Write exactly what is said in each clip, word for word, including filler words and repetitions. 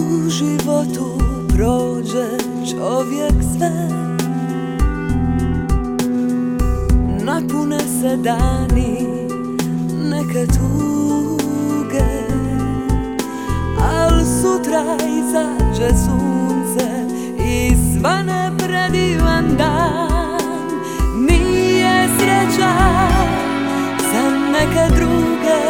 životu prođe čovjek sve, napune se dani neke tuge, al sutra izađe sunce i svane predivan dan. Nije sreća za neke druge,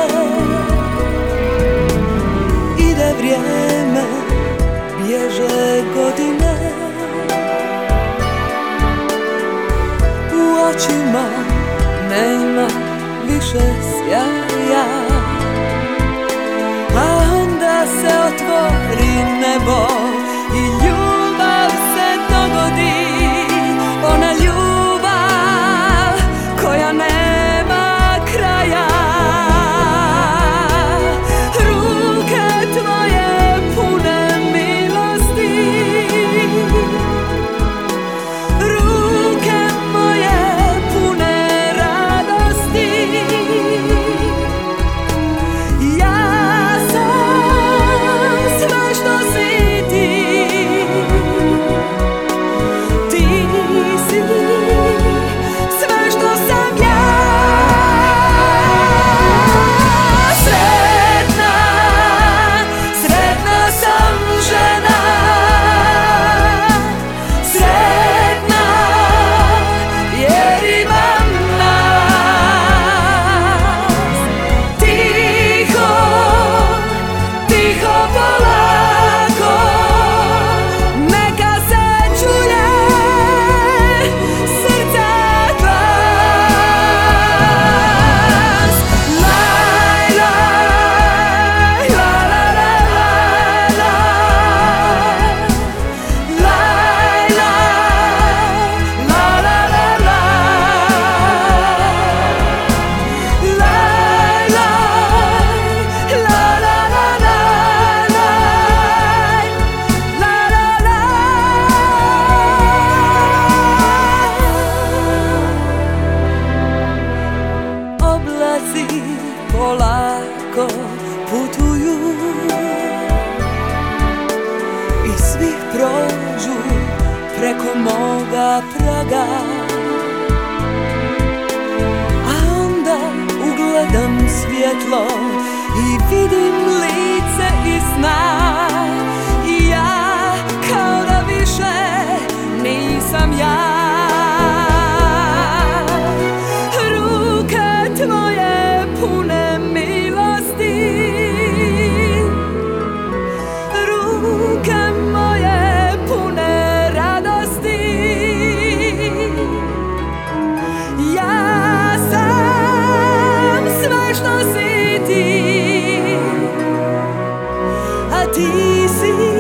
ide vrijeme, bježe godine, u očima nema više sjaja, a onda se otvori nebo i ljubav se dogodi. Ona ljubav koja nema kraja. Ruke tvoje pune milosti, ruke moje pune radosti. Ja sam sve što si ti, ti si sve što sam ja. Sretna, sretna sam žena, sretna jer imam nas. Tiho, tiho polako, neka se čuje srca glas. Laj, laj, la, la, la, la, la. Laj, laj, la, la, la, la. Laj, laj, la, la, la, la, laj. La, la, la. Oblaci polako putuju i svi prođu preko moga praga, a onda ugledam svjetlo i vidim lice iz sna. I ja kao da više nisam ja. Ruke tvoje pune milosti, ruke moje pune radosti. Ja sam sve što si ti, a ti si